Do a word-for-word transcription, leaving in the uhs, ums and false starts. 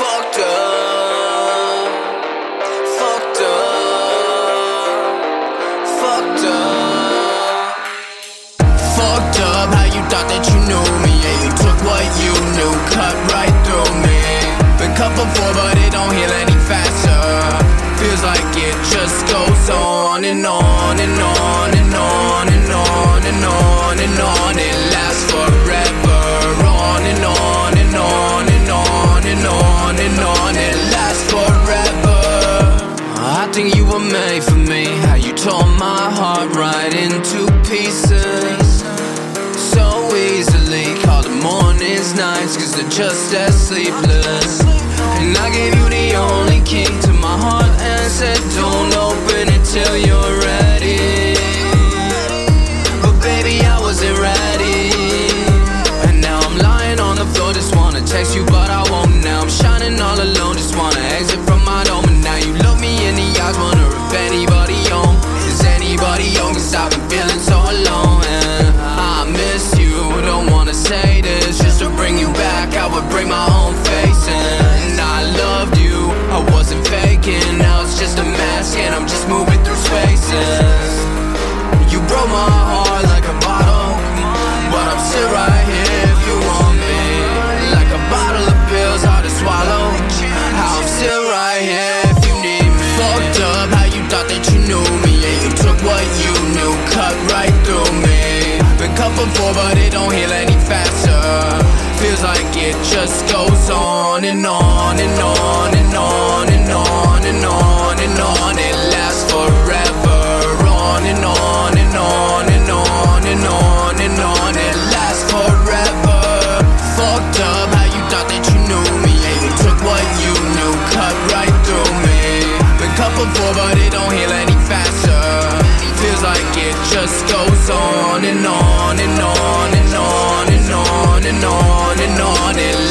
fucked up, fucked up, fucked up, fucked up. How you thought that you knew me? Yeah, you took what you knew, cut right through me. Been cut before, but it don't heal any faster. Feels like it just goes on and on and on and on and on and on and on. It lasts forever. On and on and on and on and on and on. It lasts forever. I think you were made for me. How you tore my heart right into pieces so easily. Call the mornings nights, cause they're just as sleepless. And I gave you the only key to my heart and said don't open it till you're ready. But baby, I wasn't ready. And now I'm lying on the floor, just wanna text you but I won't. Now I'm shining all alone, just wanna exit from my dome. And now you look me in the eyes, wonder if anybody home. Is anybody home? Cause I've been feeling so alone. And I miss you, don't wanna say this just to bring you back. I would break my own face. And I loved you, I wasn't faking. Now it's just a mask and I'm just moving through spaces. You broke my heart like a bottle, but I'm still right here if you want me. Like a bottle of pills hard to swallow. How I'm still right here if you need me. Fucked up, how you thought that you knew me. Yeah, you took what you knew, cut right through me. Been cut before, but it don't heal any faster. Feels like it just goes on and on and on and on and on and on and on. It lasts forever. On and on and on and on and on and on. It lasts forever. Fucked up, how you thought that you knew me. Yeah, you took what you knew, cut right through me. Been cut before, but it don't heal any faster. Feels like it just goes on and on and on and on and on and on and on and on. It